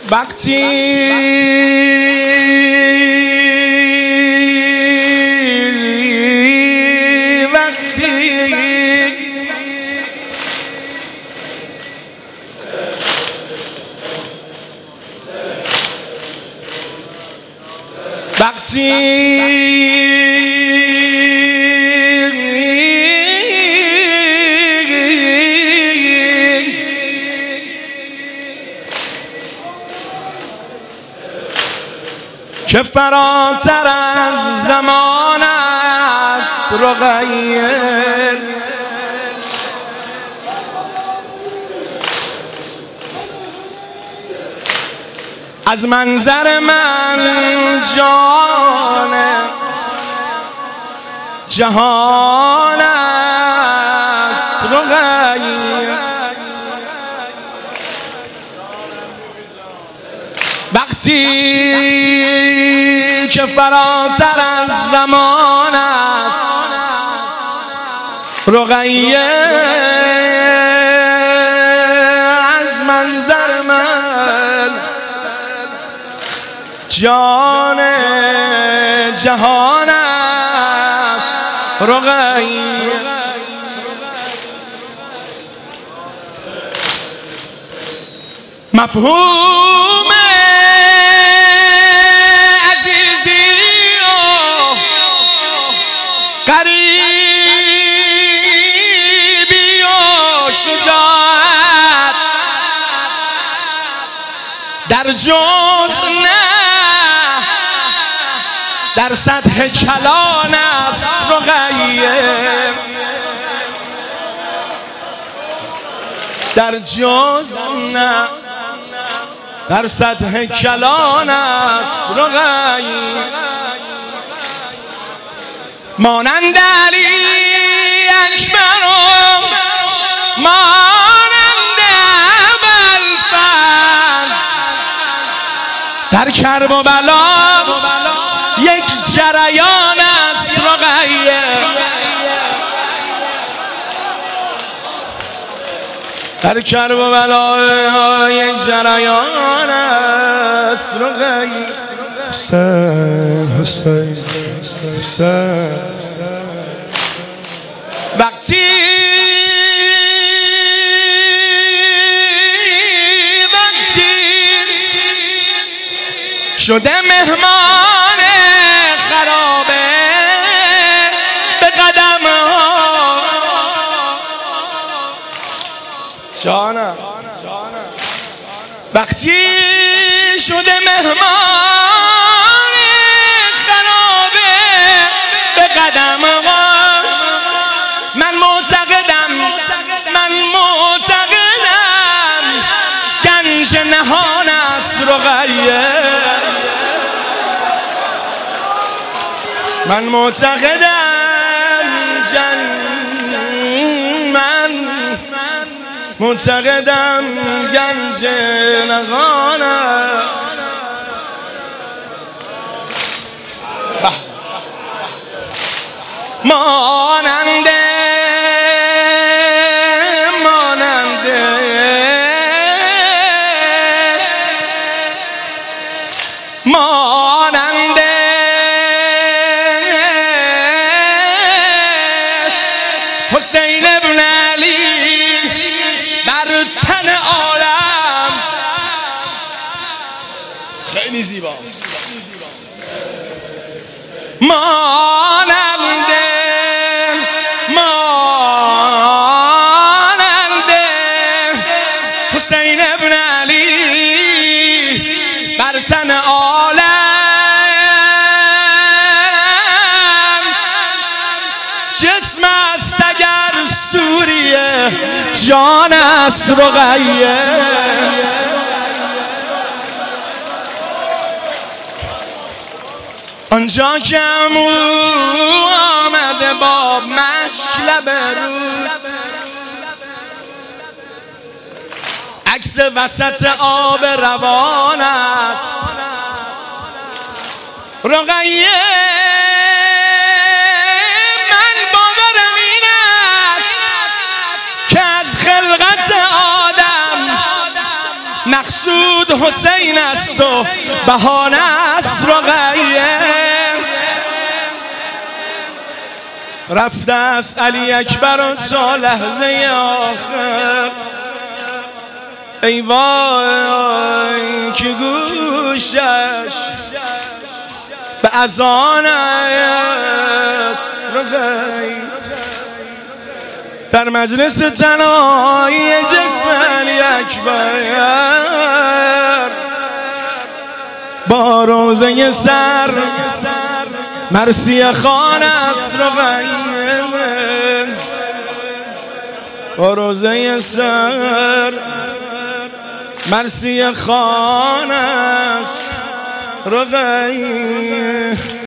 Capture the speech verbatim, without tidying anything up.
وقتی وقتی وقتی که فراتر از زمان است رقیه، از منظر من جان جهان است رقیه. وقتی که فراتر از زمان است رقیه، از منظر من جان جهان است رقیه. مفهوم عزیزی و قریبی و شجاعت در جز نه در سطح کلان است رقیه، در جز نه در سطح کلان است رقیه. مانند علی اکبر و مانند ابوالفضل در کرب و بلا یک جریان است رقیه، در کرب و بلا یک جریان است رقیه. حسین حسین حسین وقتی وقتی شده مهمان خرابه به قدم ها جانم، وقتی شده مهمان خرابه به قدم هاش، من معتقدم من معتقدم گنج نهان است رقیه، من معتقدم جن من معتقدم گنج نهان است. ماننده ماننده ماننده حسین ابن علی بر تن عالم خیلی زیباست. ماننده ماننده حسین ابن علی بر تن عالم جسم است اگر سوریه جان است رقیه. آنجا که امو آمده با مشک لب رو، عکس وسط آب روان است رقیه. من باورم این است که از خلقت آدم مقصود مولود حسین است و بهانه است رقیه. رفته است علی اکبر تا لحظه آخر. ای وای که گوشش به اذان است رقی. در مجلس تنهایی جسم علی اکبر با روزه سر مرثیه خان است رقی. با روزه سر مرثیه خان است رقی.